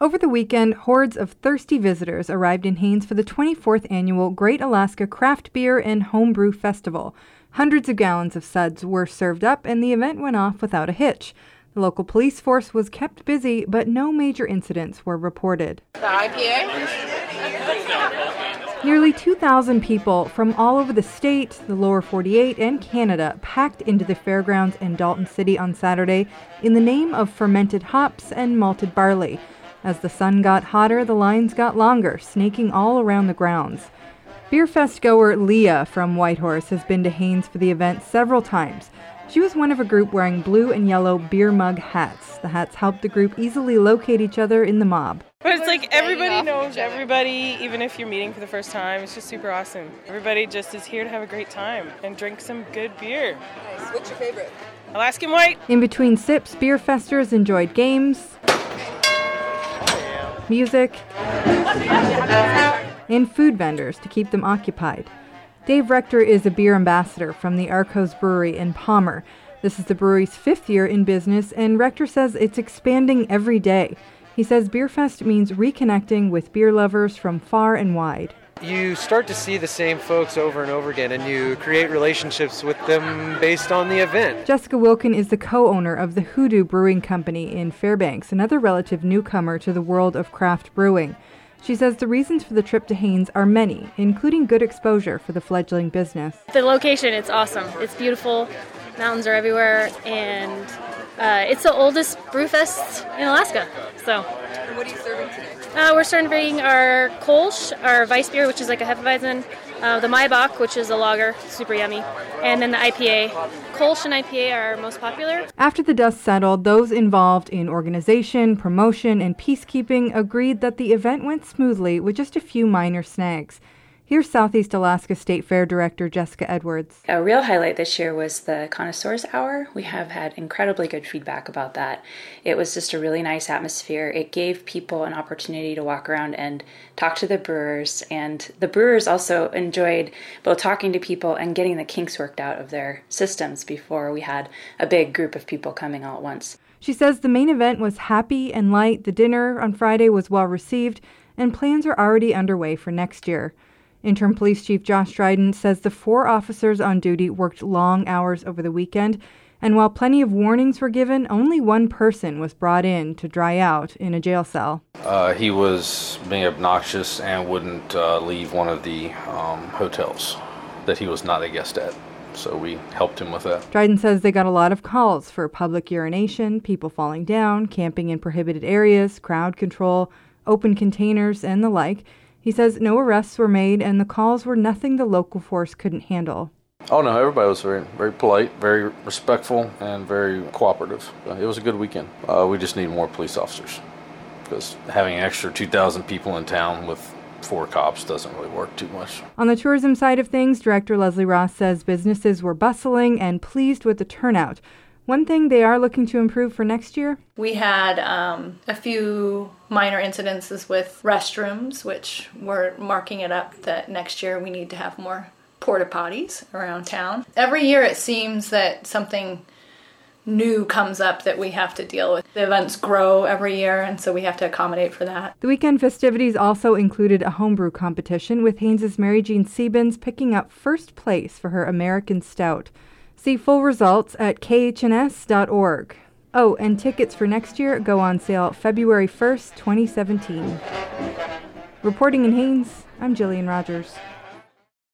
Over the weekend, hordes of thirsty visitors arrived in Haines for the 24th annual Great Alaska Craft Beer and Homebrew Festival. Hundreds of gallons of suds were served up, and the event went off without a hitch. The local police force was kept busy, but no major incidents were reported. The IPA? Nearly 2,000 people from all over the state, the lower 48, and Canada packed into the fairgrounds in Dalton City on Saturday in the name of fermented hops and malted barley. As the sun got hotter, the lines got longer, snaking all around the grounds. Beerfest goer Leah from Whitehorse has been to Haines for the event several times. She was one of a group wearing blue and yellow beer mug hats. The hats helped the group easily locate each other in the mob. But it's like everybody knows everybody, even if you're meeting for the first time. It's just super awesome. Everybody just is here to have a great time and drink some good beer. Nice. What's your favorite? Alaskan White. In between sips, Beerfesters enjoyed games, music, and food vendors to keep them occupied. Dave Rector is a beer ambassador from the Arcos Brewery in Palmer. This is the brewery's 5th year in business, and Rector says it's expanding every day. He says Beerfest means reconnecting with beer lovers from far and wide. You start to see the same folks over and over again, and you create relationships with them based on the event. Jessica Wilkin is the co-owner of the Hoodoo Brewing Company in Fairbanks, another relative newcomer to the world of craft brewing. She says the reasons for the trip to Haines are many, including good exposure for the fledgling business. The location, it's awesome. It's beautiful. Mountains are everywhere, and it's the oldest brewfest in Alaska. So. And what are you serving today? We're serving our Kolsch, our Weiss beer, which is like a Hefeweizen, the Maibach, which is a lager, super yummy, and then the IPA. Kolsch and IPA are our most popular. After the dust settled, those involved in organization, promotion, and peacekeeping agreed that the event went smoothly with just a few minor snags. Here's Southeast Alaska State Fair Director Jessica Edwards. A real highlight this year was the Connoisseurs Hour. We have had incredibly good feedback about that. It was just a really nice atmosphere. It gave people an opportunity to walk around and talk to the brewers, and the brewers also enjoyed both talking to people and getting the kinks worked out of their systems before we had a big group of people coming all at once. She says the main event was happy and light, the dinner on Friday was well received, and plans are already underway for next year. Interim Police Chief Josh Dryden says the 4 officers on duty worked long hours over the weekend, and while plenty of warnings were given, only one person was brought in to dry out in a jail cell. He was being obnoxious and wouldn't leave one of the hotels that he was not a guest at, so we helped him with that. Dryden says they got a lot of calls for public urination, people falling down, camping in prohibited areas, crowd control, open containers, and the like. He says no arrests were made and the calls were nothing the local force couldn't handle. Oh no, everybody was very, very polite, very respectful, and very cooperative. It was a good weekend. We just need more police officers because having an extra 2,000 people in town with 4 cops doesn't really work too much. On the tourism side of things, Director Leslie Ross says businesses were bustling and pleased with the turnout. One thing they are looking to improve for next year? We had a few minor incidences with restrooms, which we're marking it up that next year we need to have more porta potties around town. Every year it seems that something new comes up that we have to deal with. The events grow every year, and so we have to accommodate for that. The weekend festivities also included a homebrew competition, with Haynes' Mary Jean Sebens picking up first place for her American Stout. See full results at khns.org. Oh, and tickets for next year go on sale February 1st, 2017. Reporting in Haines, I'm Jillian Rogers.